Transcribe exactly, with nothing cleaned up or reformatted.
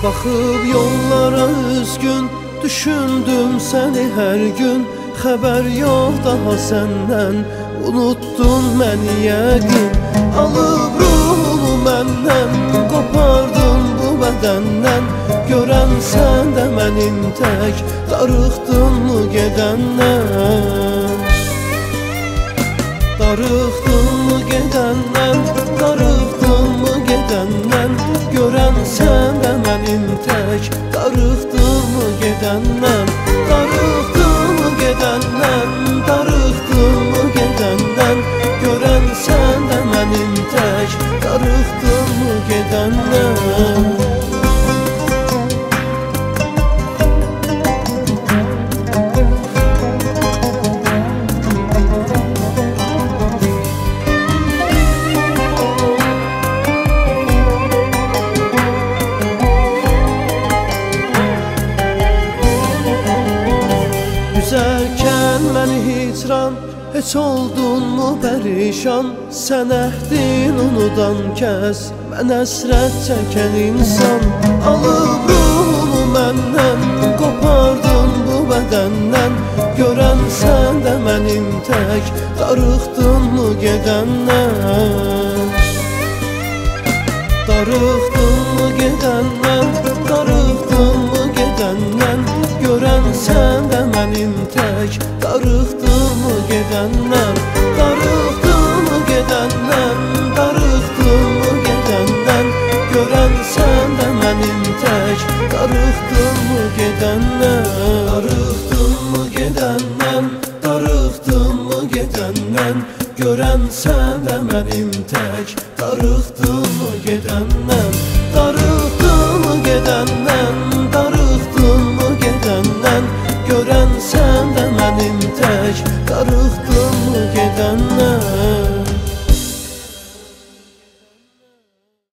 Baxıb yollara üzgün, düşündüm səni hər gün. Xəbər yox daha səndən, unuttun məni yəqin. Alıb ruhumu məndən, qopardın bu bədəndən. Görən sən də mənim tək, darıxdın mı gedəndən? Darıxdın mı gedəndən, darıxdın mı gedəndən? Görən sən də mənim tək, darıxdın mı gedəndən? Darıxdın mı gedəndən, darıxdın mı gedəndən? Görən sən də mənim tək, darıxdın mı gedəndən? Üzərkən məni hicran, heç oldun mu pərişan? Sən əhdin unudan kəs, mən əsrət çəkən insan. Alıb ruhumu məndən, qopardın bu bədəndən. Görən sən də mənim tək, darıxdın mı gedəndən? Darıxdın mı gedəndən, darıxdın mı gedəndən? Görən sən də mənim tək, darıxdın mı gedəndən? Darıxdın mı gedəndən, darıxdın mı gedəndən? Görən sən də mənim tək, darıxdın mı gedəndən? Darıxdın mı gedəndən, darıxdın mı gedəndən? Görən sən də mənim tək, darıxdın mı gedəndən? Darıxdın mı gedəndən, darıxdın mı gedəndən? Görən sən də mənim tək, darıxdın mı gedəndən?